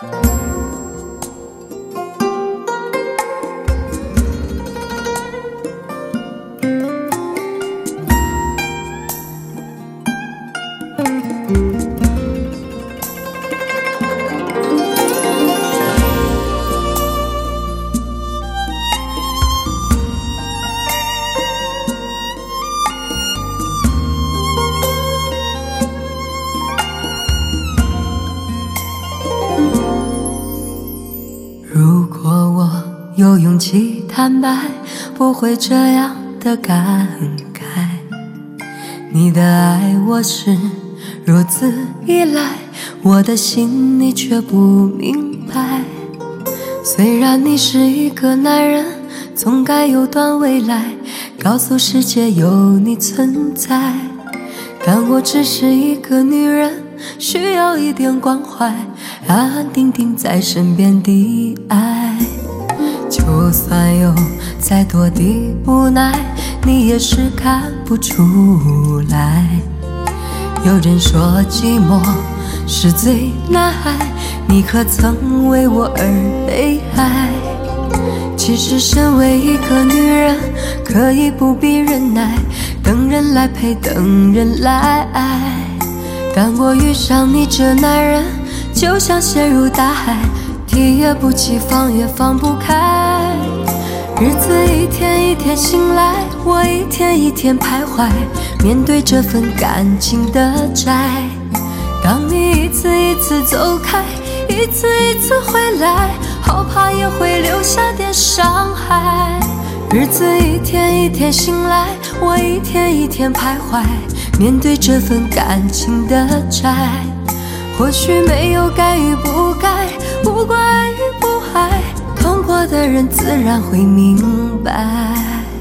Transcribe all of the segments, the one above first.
如果我有勇气坦白，不会这样的感慨。你的爱我是如此依赖，我的心你却不明白。虽然你是一个男人，总该有段未来，告诉世界有你存在。但我只是一个女人，需要一点关怀，安安定定在身边的爱。就算有再多的无奈，你也是看不出来。有人说寂寞是最难挨，你可曾为我而悲哀？其实身为一个女人，可以不必忍耐，等人来陪，等人来爱。但我遇上你这男人，就像陷入大海，提也不起，放也放不开。日子一天一天醒来，我一天一天徘徊，面对这份感情的债。当你一次一次走开，一次一次回来，好怕也会留下点伤害。日子一天一天醒来，我一天一天徘徊，面对这份感情的债。或许没有该与不该，无关爱与不爱，痛过的人自然会明白。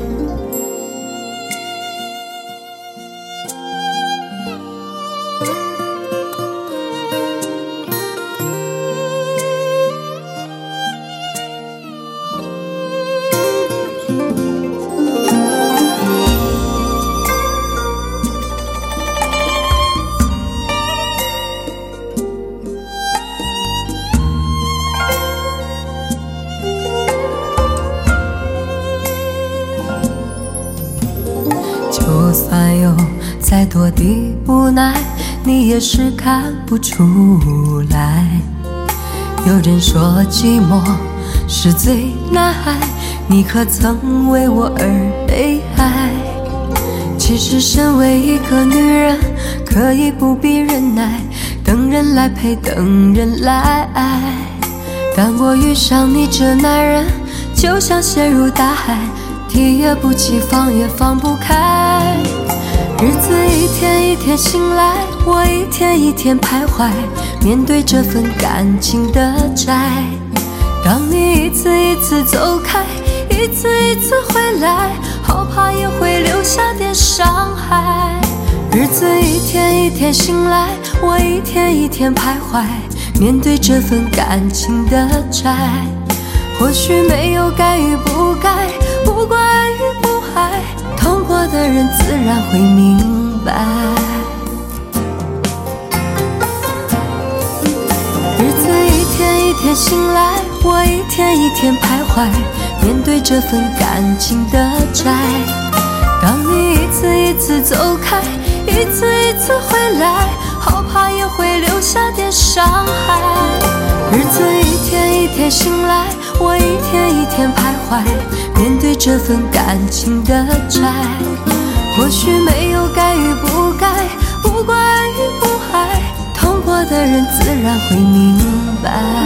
就算有再多的无奈，你也是看不出来。有人说寂寞是最难挨，你可曾为我而悲哀？其实身为一个女人，可以不必忍耐，等人来陪，等人来爱。但我遇上你这男人，就像陷入大海，提也不起，放也放不开。日子一天一天醒来，我一天一天徘徊，面对这份感情的债。当你一次一次走开，一次一次回来，好怕也会留下点伤害。日子一天一天醒来，我一天一天徘徊，面对这份感情的债。或许没有该与不该，无关爱与不爱，痛过的人自然会明白。日子一天一天醒来，我一天一天徘徊，面对这份感情的债。当你一次一次走开，一次一次回来，好怕也会留下点伤害。日子一天一天醒来，我一天一天徘徊，面对这份感情的债。或许没有该与不该，无关爱与不爱，痛过的人自然会明白。